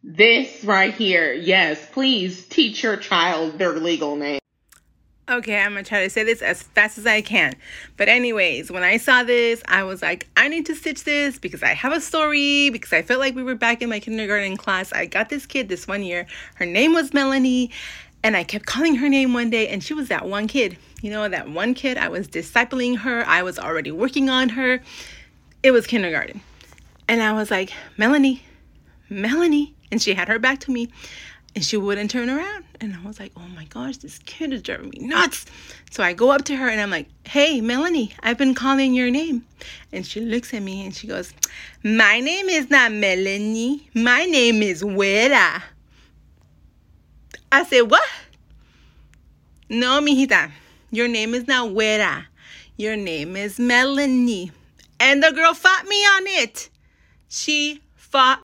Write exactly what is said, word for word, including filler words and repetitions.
This right here, yes, please teach your child their legal name. Okay, I'm going to try to say this as fast as I can. But anyways, when I saw this, I was like, I need to stitch this because I have a story, because I felt like we were back in my kindergarten class. I got this kid this one year. Her name was Melanie, and I kept calling her name one day, and she was that one kid. You know, that one kid, I was discipling her. I was already working on her. It was kindergarten. And I was like, Melanie, Melanie. And she had her back to me, and she wouldn't turn around. And I was like, oh my gosh, this kid is driving me nuts. So I go up to her and I'm like, hey, Melanie, I've been calling your name. And she looks at me and she goes, my name is not Melanie. My name is Wera. I said, what? No, mijita, your name is not Wera. Your name is Melanie. And the girl fought me on it. She fought